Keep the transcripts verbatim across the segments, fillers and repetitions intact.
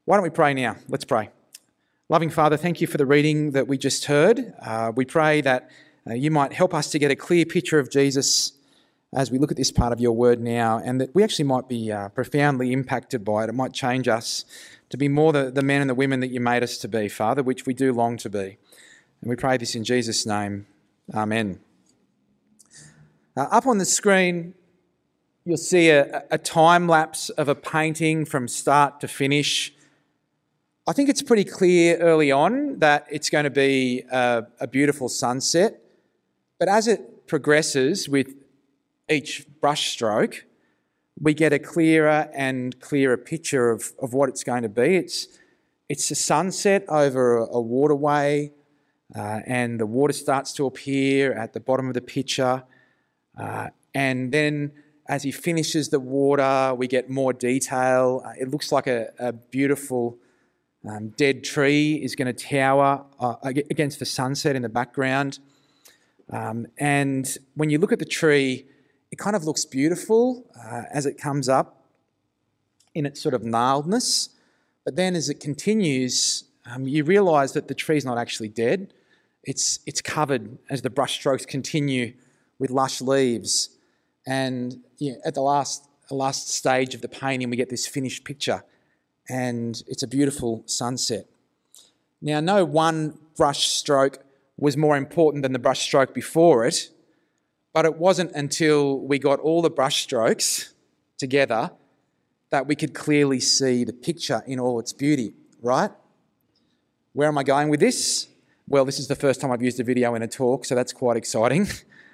Why don't we pray now? Let's pray. Loving Father, thank you for the reading that we just heard. Uh, we pray that uh, you might help us to get a clear picture of Jesus as we look at this part of your word now, and that we actually might be uh, profoundly impacted by it. It might change us to be more the, the men and the women that you made us to be, Father, which we do long to be. And we pray this in Jesus' name. Amen. Uh, up on the screen, you'll see a, a time lapse of a painting from start to finish. I think it's pretty clear early on that it's going to be a, a beautiful sunset, but as it progresses with each brush stroke, we get a clearer and clearer picture of, of what it's going to be. It's, it's a sunset over a, a waterway, uh, and the water starts to appear at the bottom of the picture, uh, and then as he finishes the water, we get more detail. Uh, it looks like a, a beautiful Um, dead tree is going to tower uh, against the sunset in the background. Um, and when you look at the tree, it kind of looks beautiful uh, as it comes up in its sort of gnarledness. But then as it continues, um, you realise that the tree's not actually dead. It's, it's covered as the brushstrokes continue with lush leaves. And you know, at the last, the last stage of the painting, we get this finished picture. And it's a beautiful sunset. Now, no one brush stroke was more important than the brush stroke before it, but it wasn't until we got all the brush strokes together that we could clearly see the picture in all its beauty, right? Where am I going with this? Well, this is the first time I've used a video in a talk, so that's quite exciting.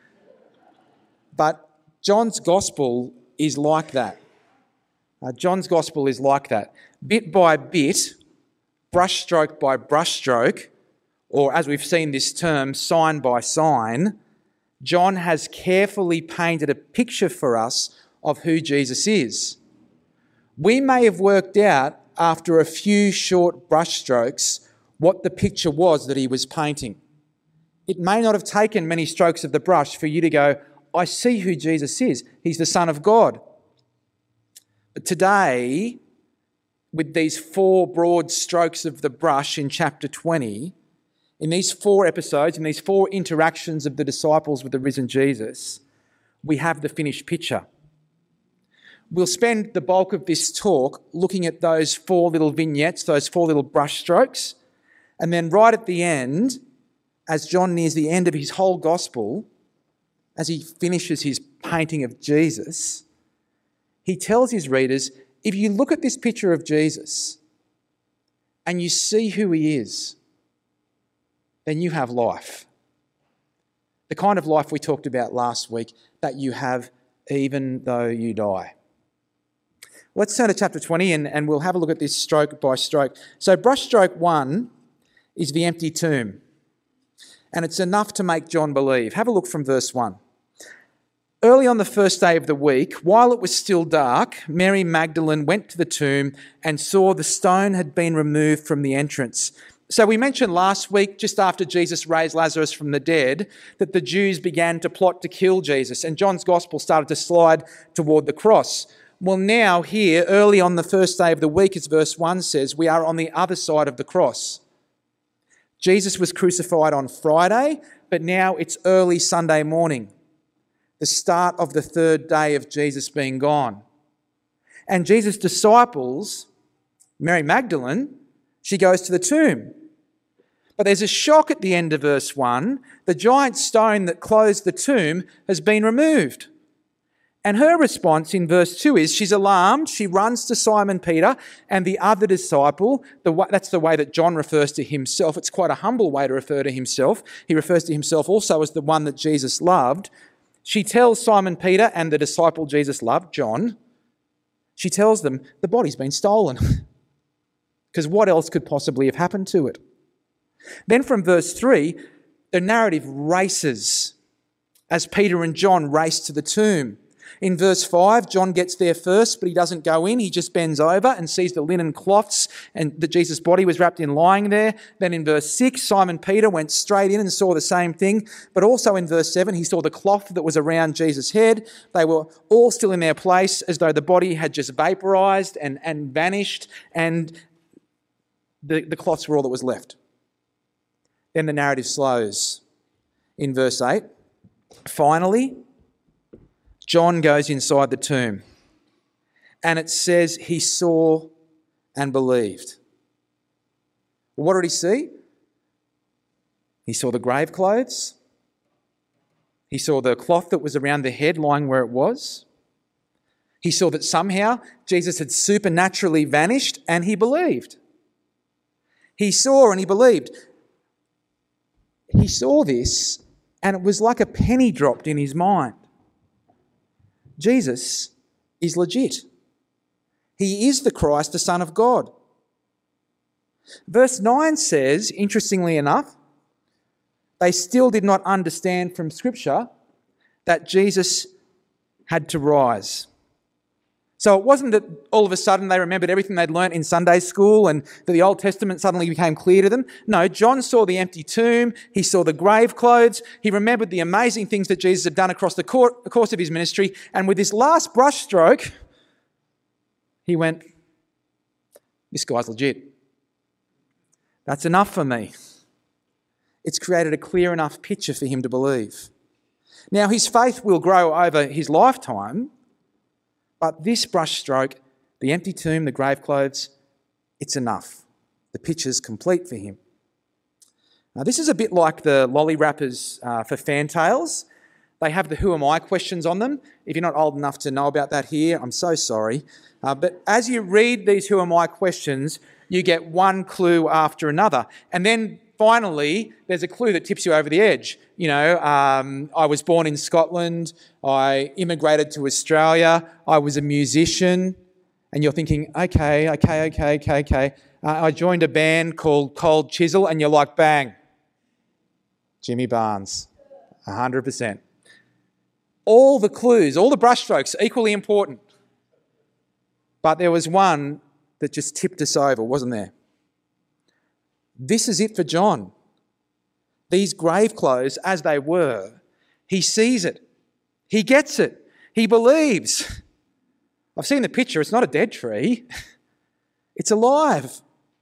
But John's Gospel is like that. Uh, John's Gospel is like that. Bit by bit, brushstroke by brushstroke, or as we've seen this term, sign by sign, John has carefully painted a picture for us of who Jesus is. We may have worked out after a few short brushstrokes what the picture was that he was painting. It may not have taken many strokes of the brush for you to go, I see who Jesus is. He's the Son of God. But today, with these four broad strokes of the brush in chapter twenty, in these four episodes, in these four interactions of the disciples with the risen Jesus, we have the finished picture. We'll spend the bulk of this talk looking at those four little vignettes, those four little brush strokes, and then right at the end, as John nears the end of his whole gospel, as he finishes his painting of Jesus, he tells his readers, if you look at this picture of Jesus and you see who he is, then you have life. The kind of life we talked about last week, that you have even though you die. Let's turn to chapter twenty and, and we'll have a look at this stroke by stroke. So brush stroke one is the empty tomb. And it's enough to make John believe. Have a look from verse one. Early on the first day of the week, while it was still dark, Mary Magdalene went to the tomb and saw the stone had been removed from the entrance. So we mentioned last week, just after Jesus raised Lazarus from the dead, that the Jews began to plot to kill Jesus, and John's gospel started to slide toward the cross. Well, now here, early on the first day of the week, as verse one says, we are on the other side of the cross. Jesus was crucified on Friday, but now it's early Sunday morning, the start of the third day of Jesus being gone. And Jesus' disciples, Mary Magdalene, she goes to the tomb. But there's a shock at the end of verse one. The giant stone that closed the tomb has been removed. And her response in verse two is she's alarmed. She runs to Simon Peter and the other disciple. The, that's the way that John refers to himself. It's quite a humble way to refer to himself. He refers to himself also as the one that Jesus loved. She tells Simon Peter and the disciple Jesus loved, John, she tells them the body's been stolen. Because what else could possibly have happened to it? Then from verse three, the narrative races as Peter and John race to the tomb. In verse five, John gets there first, but he doesn't go in. He just bends over and sees the linen cloths and that Jesus' body was wrapped in lying there. Then in verse six, Simon Peter went straight in and saw the same thing. But also in verse seven, he saw the cloth that was around Jesus' head. They were all still in their place as though the body had just vaporized and, and vanished. And the, the cloths were all that was left. Then the narrative slows in verse eight. Finally, John goes inside the tomb, and it says he saw and believed. Well, what did he see? He saw the grave clothes. He saw the cloth that was around the head lying where it was. He saw that somehow Jesus had supernaturally vanished, and he believed. He saw and he believed. He saw this, and it was like a penny dropped in his mind. Jesus is legit. He is the Christ, the Son of God. Verse nine says, interestingly enough, they still did not understand from Scripture that Jesus had to rise. So it wasn't that all of a sudden they remembered everything they'd learnt in Sunday school and that the Old Testament suddenly became clear to them. No, John saw the empty tomb, he saw the grave clothes, he remembered the amazing things that Jesus had done across the course of his ministry, and with this last brushstroke, he went, this guy's legit. That's enough for me. It's created a clear enough picture for him to believe. Now, his faith will grow over his lifetime, but this brushstroke, the empty tomb, the grave clothes, it's enough. The picture's complete for him. Now, this is a bit like the lolly wrappers uh, for fantails. They have the who am I questions on them. If you're not old enough to know about that here, I'm so sorry. Uh, but as you read these who am I questions, you get one clue after another. And then finally, there's a clue that tips you over the edge. You know, um, I was born in Scotland, I immigrated to Australia, I was a musician, and you're thinking, okay, okay, okay, okay, okay. Uh, I joined a band called Cold Chisel, and you're like, bang, Jimmy Barnes, one hundred percent. All the clues, all the brushstrokes, equally important. But there was one that just tipped us over, wasn't there? This is it for John. These grave clothes, as they were, he sees it. He gets it. He believes. I've seen the picture. It's not a dead tree. It's alive.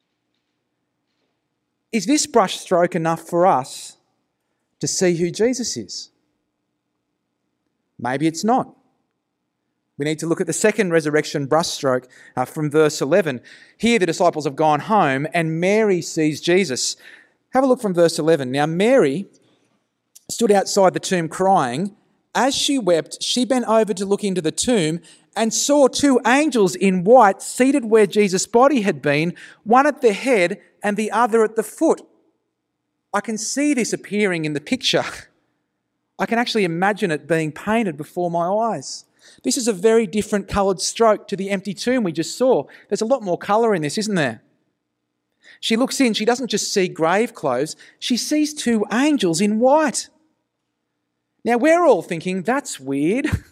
Is this brushstroke enough for us to see who Jesus is? Maybe it's not. We need to look at the second resurrection brushstroke uh, from verse eleven. Here the disciples have gone home and Mary sees Jesus. Have a look from verse eleven. Now Mary stood outside the tomb crying. As she wept, she bent over to look into the tomb and saw two angels in white seated where Jesus' body had been, one at the head and the other at the foot. I can see this appearing in the picture. I can actually imagine it being painted before my eyes. This is a very different coloured stroke to the empty tomb we just saw. There's a lot more colour in this, isn't there? She looks in, she doesn't just see grave clothes, she sees two angels in white. Now we're all thinking, that's weird. But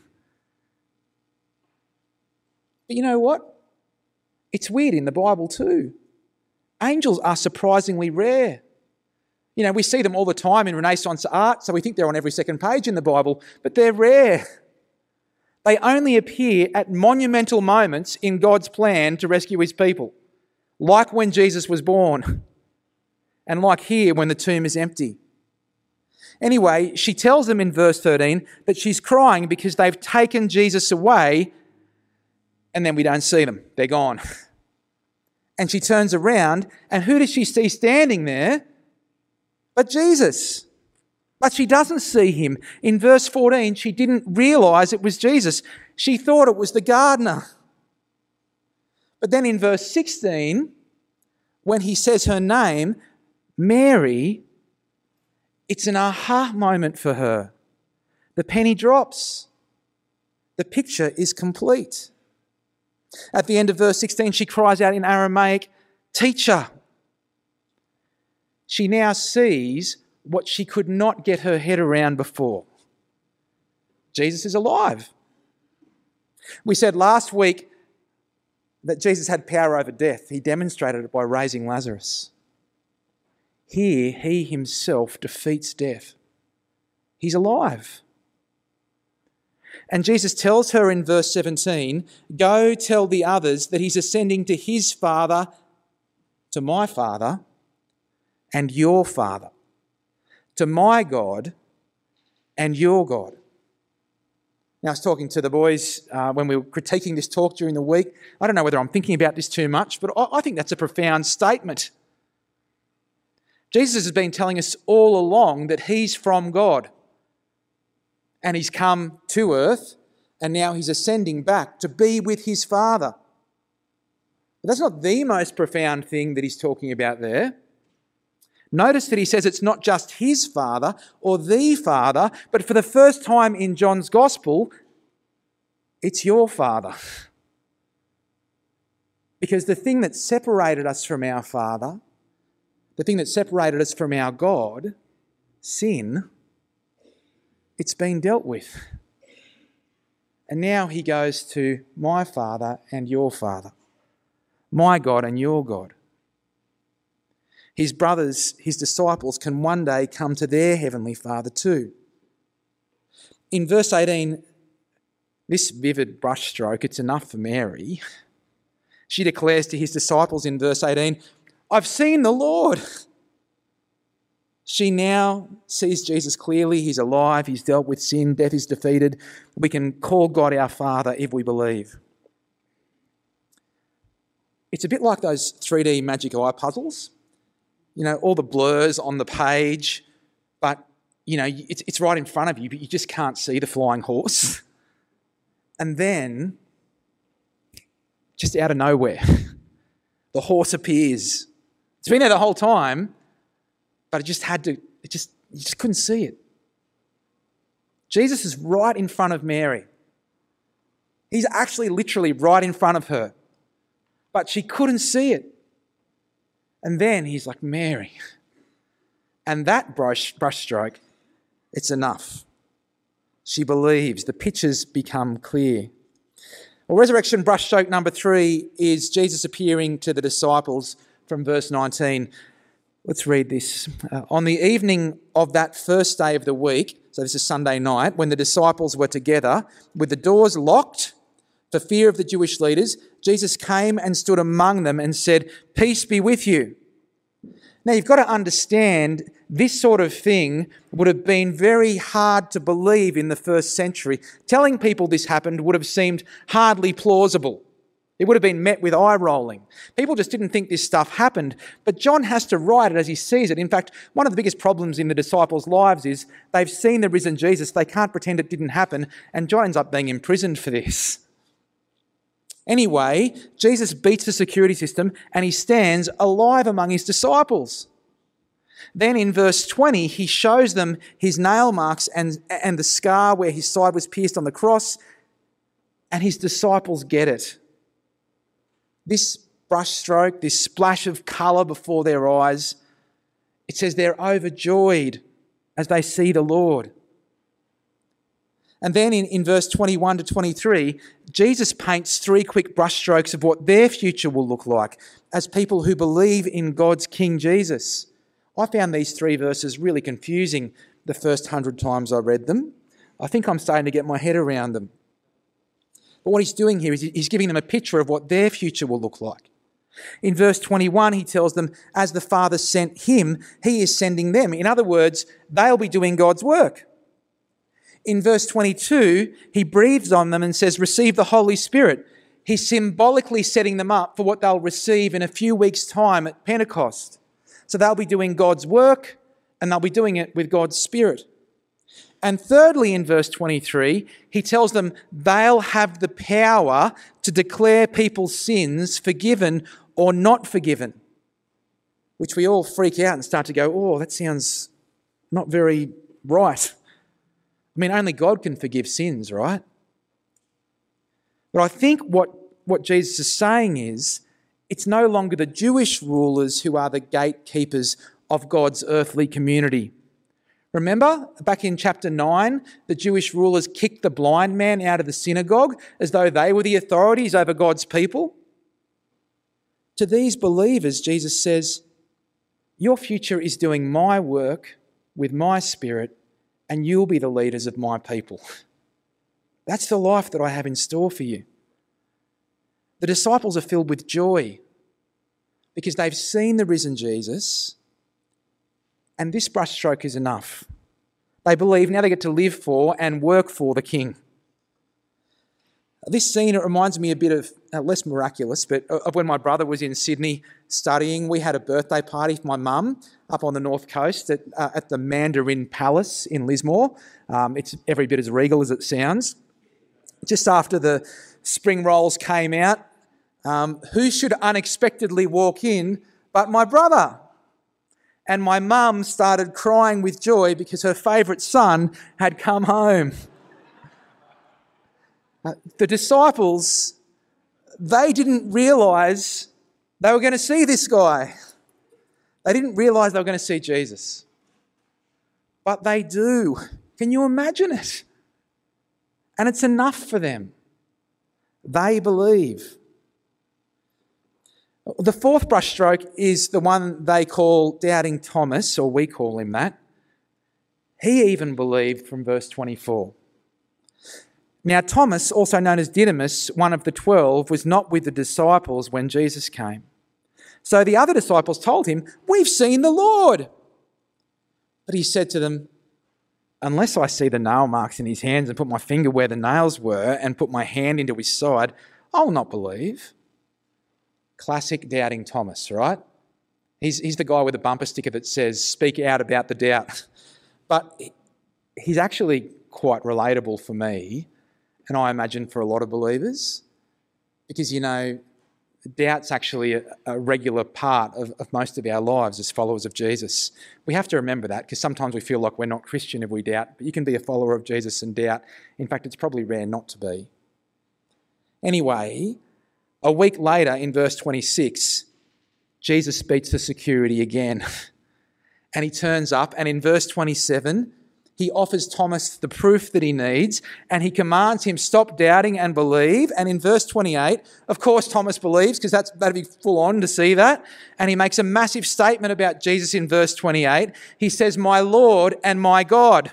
you know what? It's weird in the Bible too. Angels are surprisingly rare. You know, we see them all the time in Renaissance art, so we think they're on every second page in the Bible, but they're rare. They only appear at monumental moments in God's plan to rescue his people, like when Jesus was born, and like here when the tomb is empty. Anyway, she tells them in verse thirteen that she's crying because they've taken Jesus away, and then we don't see them. They're gone. And she turns around, and who does she see standing there but Jesus? But she doesn't see him. In verse fourteen, she didn't realise it was Jesus. She thought it was the gardener. But then in verse sixteen, when he says her name, Mary, it's an aha moment for her. The penny drops. The picture is complete. At the end of verse sixteen, she cries out in Aramaic, "Teacher." She now sees what she could not get her head around before. Jesus is alive. We said last week that Jesus had power over death. He demonstrated it by raising Lazarus. Here, he himself defeats death. He's alive. And Jesus tells her in verse seventeen, "Go tell the others that he's ascending to his Father to my Father and your Father, to my God and your God. Now, I was talking to the boys uh, when we were critiquing this talk during the week. I don't know whether I'm thinking about this too much, but I, I think that's a profound statement. Jesus has been telling us all along that he's from God and he's come to earth and now he's ascending back to be with his Father. But that's not the most profound thing that he's talking about there. Notice that he says it's not just his Father or the Father, but for the first time in John's Gospel, it's your Father. Because the thing that separated us from our Father, the thing that separated us from our God, sin, it's been dealt with. And now he goes to my Father and your Father, my God and your God. His brothers, his disciples, can one day come to their heavenly Father too. In verse eighteen, this vivid brushstroke, it's enough for Mary. She declares to his disciples in verse eighteen, I've seen the Lord. She now sees Jesus clearly. He's alive. He's dealt with sin. Death is defeated. We can call God our Father if we believe. It's a bit like those three D magic eye puzzles. You know, all the blurs on the page, but, you know, it's, it's right in front of you, but you just can't see the flying horse. And then, just out of nowhere, the horse appears. It's been there the whole time, but it just had to, it just, you just couldn't see it. Jesus is right in front of Mary. He's actually literally right in front of her, but she couldn't see it. And then he's like, Mary. And that brush brushstroke, it's enough. She believes. The pictures become clear. Well, resurrection brushstroke number three is Jesus appearing to the disciples from verse nineteen. Let's read this. Uh, on the evening of that first day of the week, so this is Sunday night, when the disciples were together with the doors locked for fear of the Jewish leaders, Jesus came and stood among them and said, peace be with you. Now, you've got to understand this sort of thing would have been very hard to believe in the first century. Telling people this happened would have seemed hardly plausible. It would have been met with eye rolling. People just didn't think this stuff happened. But John has to write it as he sees it. In fact, one of the biggest problems in the disciples' lives is they've seen the risen Jesus. They can't pretend it didn't happen. And John ends up being imprisoned for this. Anyway, Jesus beats the security system and he stands alive among his disciples. Then in verse twenty, he shows them his nail marks and, and the scar where his side was pierced on the cross, and his disciples get it. This brushstroke, this splash of colour before their eyes, it says they're overjoyed as they see the Lord. And then in, in verse twenty-one to twenty-three, Jesus paints three quick brushstrokes of what their future will look like as people who believe in God's King Jesus. I found these three verses really confusing the first hundred times I read them. I think I'm starting to get my head around them. But what he's doing here is he's giving them a picture of what their future will look like. In verse twenty-one, he tells them, as the Father sent him, he is sending them. In other words, they'll be doing God's work. In verse twenty-two, he breathes on them and says, receive the Holy Spirit. He's symbolically setting them up for what they'll receive in a few weeks' time at Pentecost. So they'll be doing God's work and they'll be doing it with God's Spirit. And thirdly, in verse twenty-three, he tells them they'll have the power to declare people's sins forgiven or not forgiven, which we all freak out and start to go, oh, that sounds not very right. I mean, only God can forgive sins, right? But I think what, what Jesus is saying is it's no longer the Jewish rulers who are the gatekeepers of God's earthly community. Remember, back in chapter nine, the Jewish rulers kicked the blind man out of the synagogue as though they were the authorities over God's people. To these believers, Jesus says, your future is doing my work with my Spirit, and you'll be the leaders of my people. That's the life that I have in store for you. The disciples are filled with joy. because they've seen the risen Jesus, and this brushstroke is enough. They believe now they get to live for and work for the King. This scene, it reminds me a bit of, uh, less miraculous, but of when my brother was in Sydney studying. We had a birthday party for my mum up on the north coast at, uh, at the Mandarin Palace in Lismore. Um, it's every bit as regal as it sounds. Just after the spring rolls came out, um, who should unexpectedly walk in but my brother? And my mum started crying with joy because her favourite son had come home. Uh, the disciples, they didn't realise they were going to see this guy. They didn't realise they were going to see Jesus. But they do. Can you imagine it? And it's enough for them. They believe. The fourth brushstroke is the one they call Doubting Thomas, or we call him that. He even believed from verse twenty-four. Now, Thomas, also known as Didymus, one of the twelve, was not with the disciples when Jesus came. So the other disciples told him, "We've seen the Lord." But he said to them, "Unless I see the nail marks in his hands and put my finger where the nails were and put my hand into his side, I will not believe." Classic Doubting Thomas, right? He's, he's the guy with a bumper sticker that says, "Speak out about the doubt." But he's actually quite relatable for me, and I imagine for a lot of believers, because, you know, doubt's actually a, a regular part of, of most of our lives as followers of Jesus. We have to remember that, because sometimes we feel like we're not Christian if we doubt, but you can be a follower of Jesus and doubt. In fact, it's probably rare not to be. Anyway, a week later in verse twenty-six, Jesus speaks to security again. And he turns up, and in verse twenty-seven, he offers Thomas the proof that he needs, and he commands him, stop doubting and believe. And in verse twenty-eight, of course, Thomas believes, because that's that'd be full on to see that. And he makes a massive statement about Jesus in verse twenty-eight. He says, "My Lord and my God."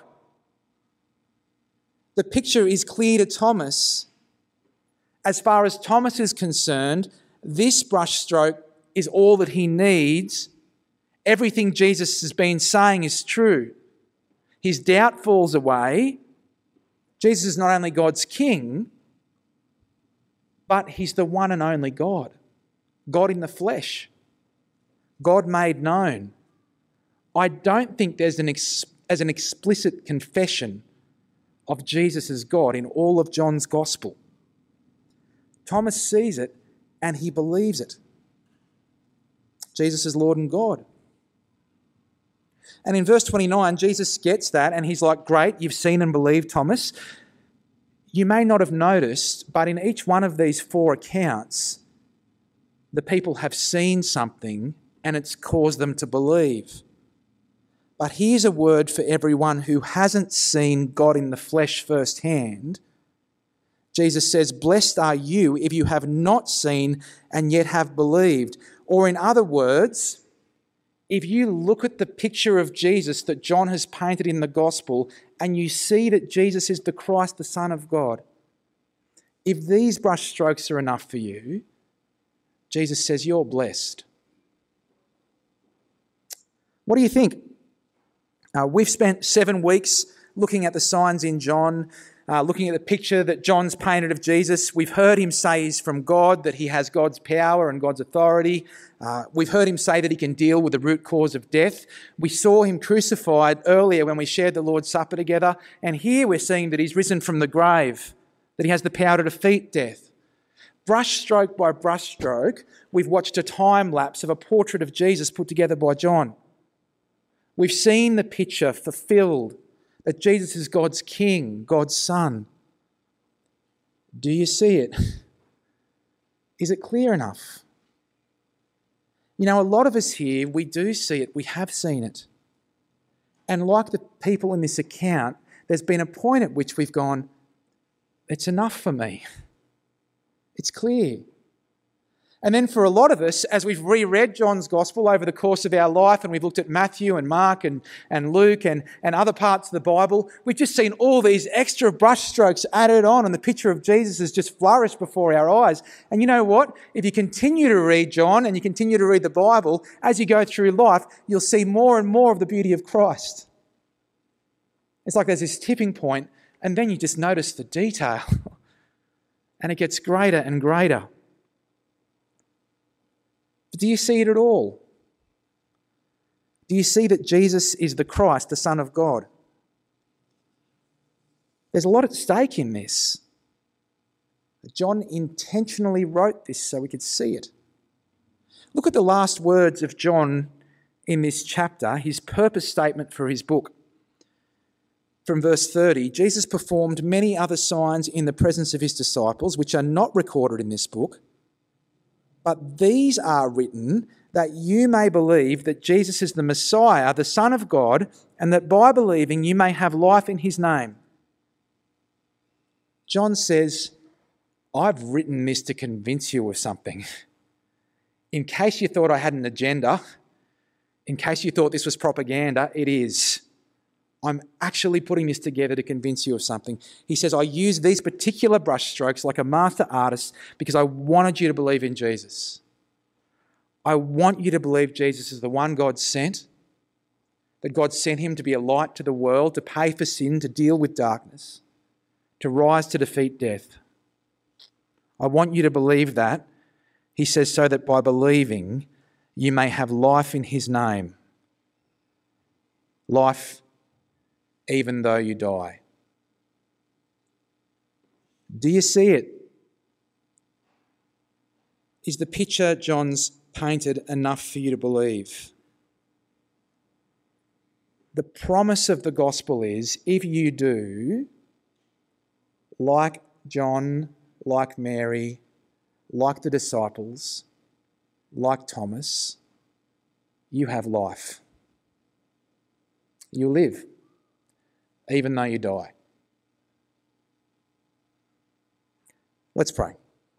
The picture is clear to Thomas. As far as Thomas is concerned, this brushstroke is all that he needs. Everything Jesus has been saying is true. His doubt falls away. Jesus is not only God's King, but he's the one and only God. God in the flesh. God made known. I don't think there's an, ex- as an explicit confession of Jesus as God in all of John's Gospel. Thomas sees it and he believes it. Jesus is Lord and God. And in verse twenty-nine, Jesus gets that and he's like, "Great, you've seen and believed, Thomas. You may not have noticed, but in each one of these four accounts, the people have seen something and it's caused them to believe. But here's a word for everyone who hasn't seen God in the flesh firsthand. Jesus says, "Blessed are you if you have not seen and yet have believed." Or in other words, if you look at the picture of Jesus that John has painted in the Gospel and you see that Jesus is the Christ, the Son of God, if these brushstrokes are enough for you, Jesus says you're blessed. What do you think? Uh, we've spent seven weeks looking at the signs in John, uh, looking at the picture that John's painted of Jesus. We've heard him say he's from God, that he has God's power and God's authority. Uh, we've heard him say that he can deal with the root cause of death. We saw him crucified earlier when we shared the Lord's Supper together. And here we're seeing that he's risen from the grave, that he has the power to defeat death. Brushstroke by brushstroke, we've watched a time lapse of a portrait of Jesus put together by John. We've seen the picture fulfilled, that Jesus is God's King, God's Son. Do you see it? Is it clear enough? You know, a lot of us here, we do see it. We have seen it. And like the people in this account, there's been a point at which we've gone, it's enough for me. It's clear. And then for a lot of us, as we've reread John's Gospel over the course of our life, and we've looked at Matthew and Mark and, and Luke and, and other parts of the Bible, we've just seen all these extra brushstrokes added on, and the picture of Jesus has just flourished before our eyes. And you know what? If you continue to read John and you continue to read the Bible, as you go through life, you'll see more and more of the beauty of Christ. It's like there's this tipping point, and then you just notice the detail, and it gets greater and greater. Do you see it at all? Do you see that Jesus is the Christ, the Son of God? There's a lot at stake in this. John intentionally wrote this so we could see it. Look at the last words of John in this chapter, his purpose statement for his book. From verse thirty, Jesus performed many other signs in the presence of his disciples, which are not recorded in this book. But these are written that you may believe that Jesus is the Messiah, the Son of God, and that by believing you may have life in his name. John says, I've written this to convince you of something. In case you thought I had an agenda, in case you thought this was propaganda, it is. I'm actually putting this together to convince you of something. He says, I use these particular brushstrokes like a master artist because I wanted you to believe in Jesus. I want you to believe Jesus is the one God sent, that God sent him to be a light to the world, to pay for sin, to deal with darkness, to rise to defeat death. I want you to believe that. He says, so that by believing you may have life in his name. Life even though you die. Do you see it? Is the picture John's painted enough for you to believe? The promise of the gospel is, if you do, like John, like Mary, like the disciples, like Thomas, you have life. You live, even though you die. Let's pray.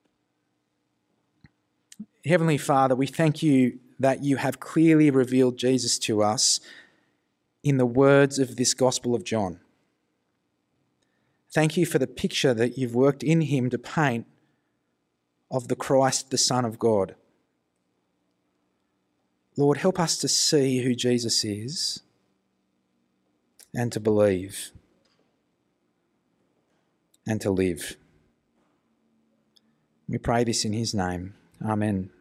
Heavenly Father, we thank you that you have clearly revealed Jesus to us in the words of this Gospel of John. Thank you for the picture that you've worked in him to paint of the Christ, the Son of God. Lord, help us to see who Jesus is and to believe and to live. We pray this in his name. Amen.